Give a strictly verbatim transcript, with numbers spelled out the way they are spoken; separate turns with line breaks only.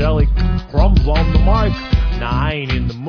Jelly. Crumbs on the mic. Nah, I ain't in the